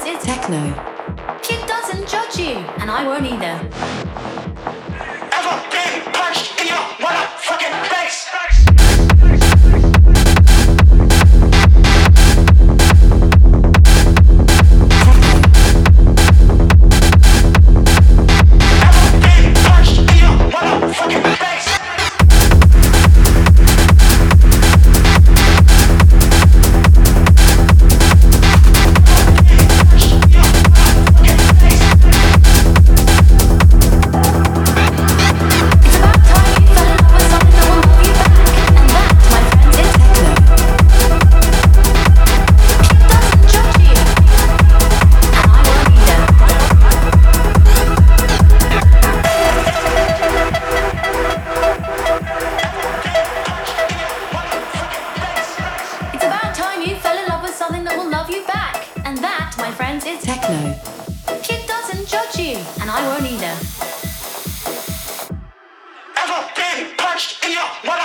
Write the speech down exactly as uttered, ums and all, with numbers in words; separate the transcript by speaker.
Speaker 1: it's techno. It doesn't judge you, and I won't either.
Speaker 2: Ever been punched in your motherfucking face?
Speaker 1: Something that will love you back. And that, my friends, is techno. It doesn't judge you, and I won't either.
Speaker 2: Ever been punched in your